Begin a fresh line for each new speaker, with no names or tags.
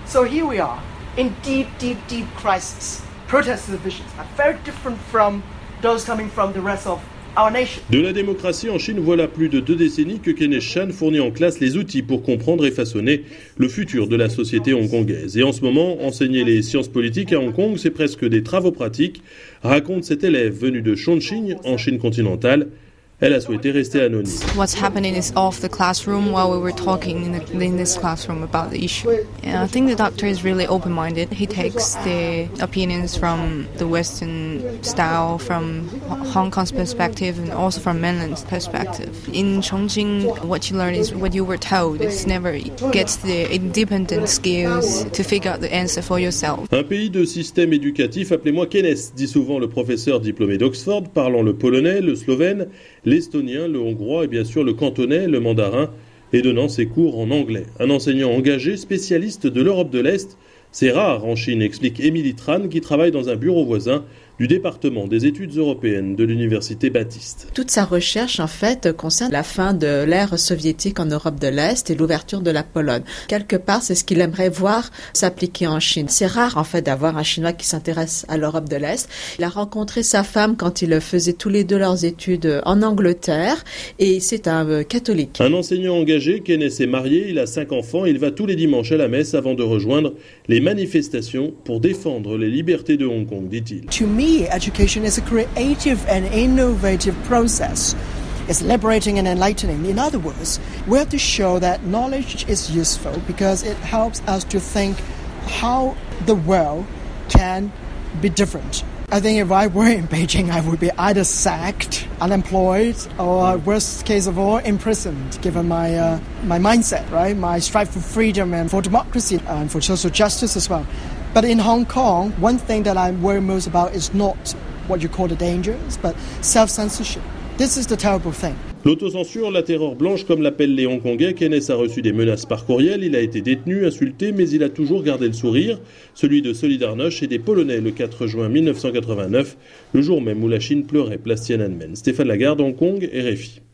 So here we are, in deep crisis. Protest divisions are very different from those coming from the rest of our nation.
De la démocratie en Chine, voilà plus de 2 décennies que Kenneth Chan fournit en classe les outils pour comprendre et façonner le futur de la société hongkongaise. Et en ce moment, enseigner les sciences politiques à Hong Kong, c'est presque des travaux pratiques, raconte cette élève venue de Chongqing, en Chine continentale. Elle a souhaité rester anonyme.
What's happening is off the classroom while we were talking in this classroom about the issue. And I think the doctor is really open-minded. He takes the opinions from the Western style, from Hong Kong's perspective, and also from mainland's perspective. In Chongqing, what you learn is what you were told. It's never gets the independent skills to figure out the answer for yourself.
Un pays de système éducatif, appelez-moi Kenneth, dit souvent le professeur diplômé d'Oxford, parlant le polonais, le slovène, l'estonien, le hongrois et bien sûr le cantonais, le mandarin, et donnant ses cours en anglais. Un enseignant engagé, spécialiste de l'Europe de l'Est, c'est rare en Chine, explique Émilie Tran, qui travaille dans un bureau voisin du département des études européennes de l'université Baptiste.
Toute sa recherche, en fait, concerne la fin de l'ère soviétique en Europe de l'Est et l'ouverture de la Pologne. Quelque part, c'est ce qu'il aimerait voir s'appliquer en Chine. C'est rare, en fait, d'avoir un Chinois qui s'intéresse à l'Europe de l'Est. Il a rencontré sa femme quand ils faisaient tous les deux leurs études en Angleterre, et c'est un catholique.
Un enseignant engagé, Kenneth est marié, il a 5 enfants, il va tous les dimanches à la messe avant de rejoindre les manifestations pour défendre les libertés de Hong Kong, dit-il.
To me, education is a creative and innovative process. It's liberating and enlightening. In other words, we have to show that knowledge is useful because it helps us to think how the world can be different. I think if I were in Beijing, I would be either sacked, unemployed, or worst case of all, imprisoned, given my mindset, right? My strive for freedom and for democracy and for social justice as well. But in Hong Kong, one thing that I worry most about is not what you call the dangers, but self-censorship. This is the terrible thing.
L'autocensure, la terreur blanche, comme l'appellent les Hongkongais, Kenneth a reçu des menaces par courriel, il a été détenu, insulté, mais il a toujours gardé le sourire, celui de Solidarność et des Polonais le 4 juin 1989, le jour même où la Chine pleurait place Tiananmen. Stéphane Lagarde, Hong Kong, RFI.